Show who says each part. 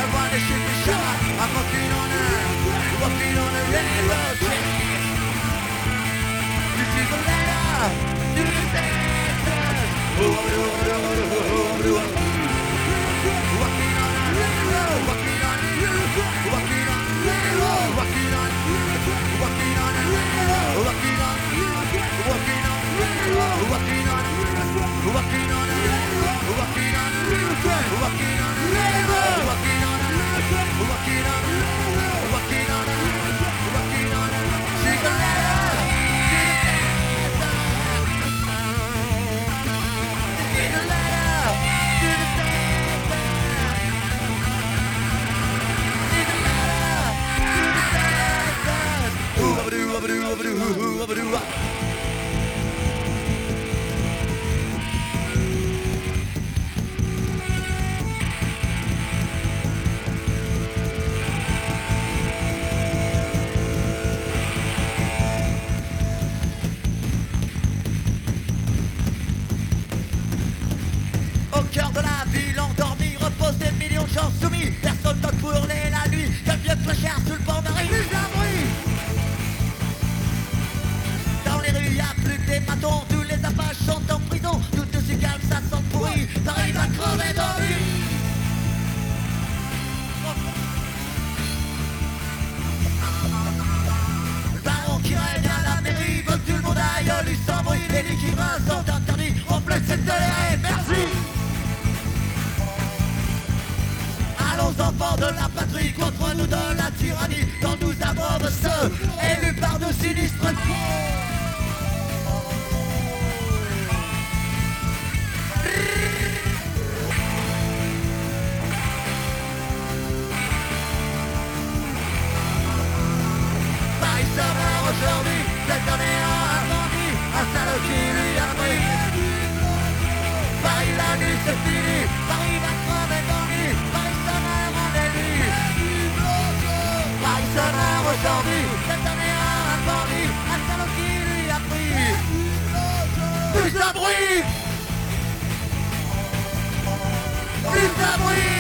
Speaker 1: wanna shoot the shot. I'm walking on a railroad track. This is a letter to the Texas. Walking on a railroad, walking on a railroad, walking on a railroad, walking on a railroad, walking on a railroad, walking on a railroad, walking on a railroad, walking on a railroad, walking on a railroad, walking on a railroad, walking on a railroad, walking on a railroad, walking on a railroad, walking on a railroad, walking on a railroad. She's a letter. Au cœur de la ville endormie reposent des millions de gens soumis. Personne ne peut hurler la nuit. Quel vieux clochard sous le pont Marie. Plus d'un bruit. Dans les rues y'a plus que des matons. Tous les apaches sont en prison. Tout aussi calme, ça sent pourri. Paris va crever dans lui. Le baron qui règne à la mairie veut que tout le monde aille au Luxembourg. Les liquidins sont interdits. En plus c'est toléré. Merci. Allons enfants de la patrie, contre nous de la tyrannie, quand nous abreuvent ceux élus par nos sinistres Paris sera aujourd'hui, cette année un bandit, un salaud qui lui a pris. Paris la nuit c'est fini, Paris va crever dans lui. Paris sera aujourd'hui, cette année un bandit, un salaud qui lui a pris. Plus de bruit. Plus de bruit.